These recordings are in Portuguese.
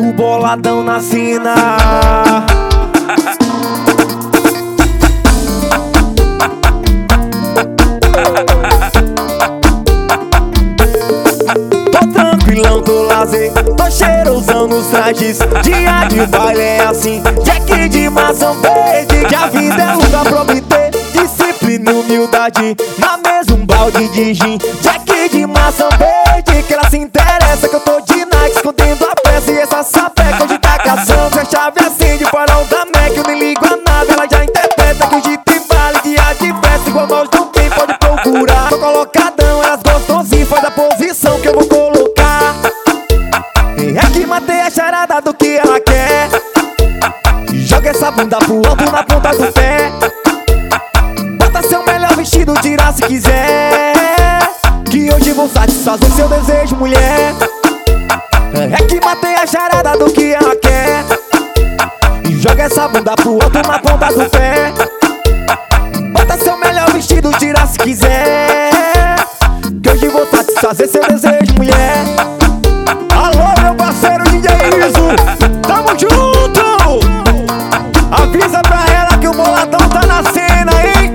o boladão na sina. Tô tranquilão, tô lazer, tô cheirosão nos trajes. Dia de baile é assim, Jack de maçã verde. Que a vida é lugar pra obter disciplina e humildade. Na mesa um balde de gin, Jack de maçã verde. Que ela se interessa que eu tô de Nike escondendo a peça. E essa sapeca hoje tá caçando, se a chave acende, farol da Mac. Eu nem ligo a nada, ela já interpreta que o jeito vale dia de festa. Igual nós não tem, pode procurar. Tô colocadão, elas gostosinhas, faz a posição que eu vou colocar. É que matei a charada do que ela quer. Joga essa bunda pro alto na ponta do pé. Bota seu melhor vestido, tira se quiser, que hoje vou satisfazer seu desejo, mulher. É que matei a charada do que ela quer. Joga essa bunda pro alto na ponta do pé. Bota seu melhor vestido, tira se quiser, que hoje vou satisfazer seu desejo, mulher. Alô, meu parceiro DJ Iso, tamo junto. Avisa pra ela que o boladão tá na cena, hein?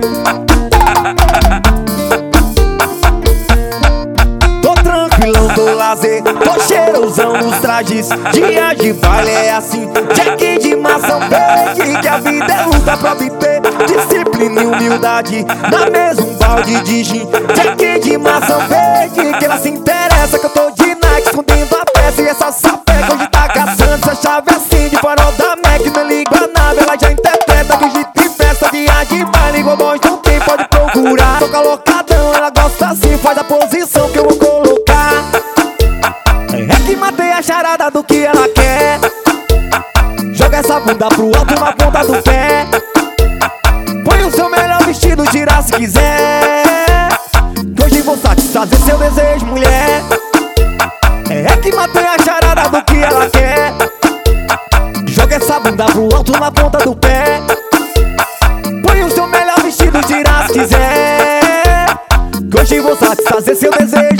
Tô tranquilão, tô lazer, tô cheirosão nos trajes. Dia de baile é assim, Jack de maçã verde. Que a vida é luta pra obter disciplina e humildade. Na mesa um balde de gin, Jack de maçã verde. Que ela se interessa que eu tô de Nike escondendo a peça. E essa sapeca hoje tá caçando, se a chave acende, farol da Mac. Não ligo a nada, ela já interpreta que o jeito de festa. Dia de baile igual nós não tem, pode procurar. Tô colocadão, ela gosta assim, faz a posição que eu vou colocar. É que matei a charada do que ela quer. Joga essa bunda pro alto na ponta do pé. Põe o seu melhor vestido, tira se quiser, que hoje vou satisfazer seu desejo, mulher. É que matei a charada do que ela quer. Joga essa bunda pro alto na ponta do pé. Põe o seu melhor vestido, tira se quiser, que hoje vou satisfazer seu desejo.